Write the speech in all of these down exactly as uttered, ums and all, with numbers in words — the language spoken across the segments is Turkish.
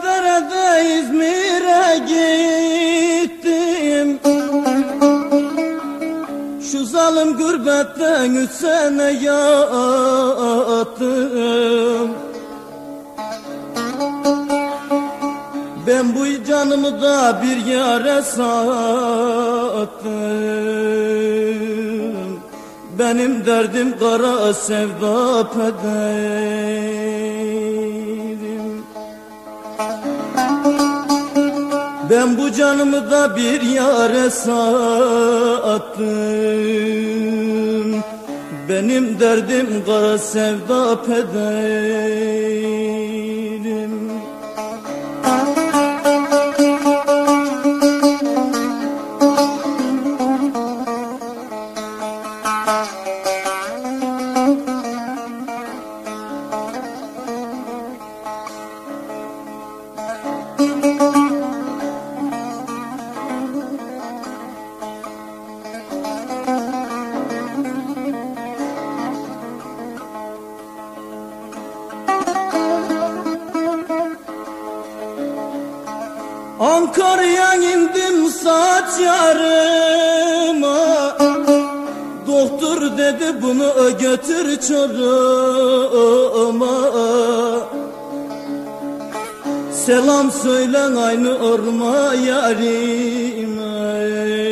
Sefere İzmir'e gittim, şu zalim gurbetten üç sene yattım. Ben bu canımı da bir yere sattım. Benim derdim kara sevda pederim. Ben bu canımı da bir yere sattım. Benim derdim kara sevda pederim. Ankara'ya indim saat yarıma, doktor dedi bunu götür Çorum'a. Selam söyle aynı orma yarime,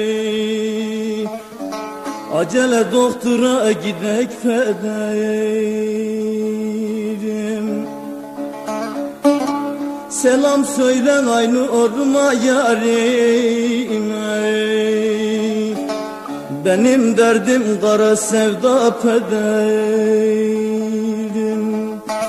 acele doktora gidek federim. Selam söyle aynı orma yarime, benim derdim kara sevda pederim.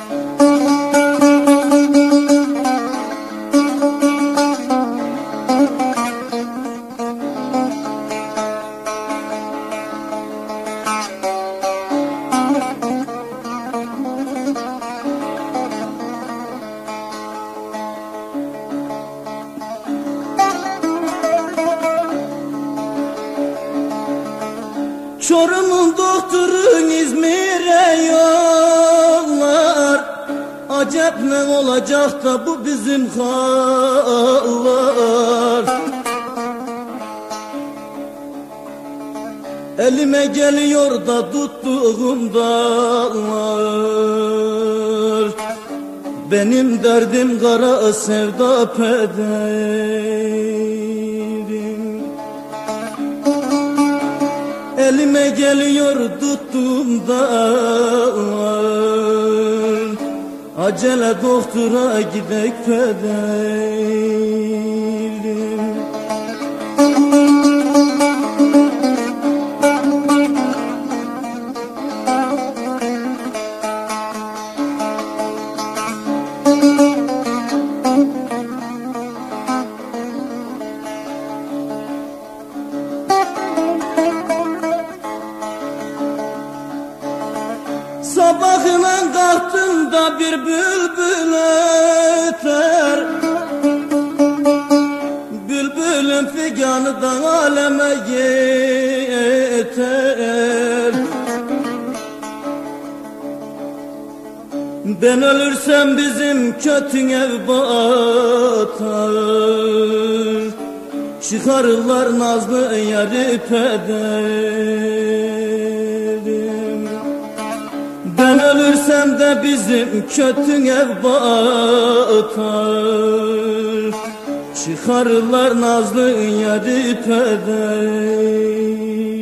Çorum'un doktorun İzmir'e yollar, acep ne olacak da bu bizim hallar. Elime geliyor da tuttuğum dağlar, benim derdim kara sevda pederim. Elime geliyor tuttuğum dağlar, acele doktora gidek pederim. Sabahına kalktım da bir bülbül öter, bülbülün figanı da aleme yeter. Ben ölürsem bizim kötü ev batar, çıkarırlar nazlı yari pederim. Ben ölürsem de bizim kötü ev batar, çıkarırlar nazlı yari pederim.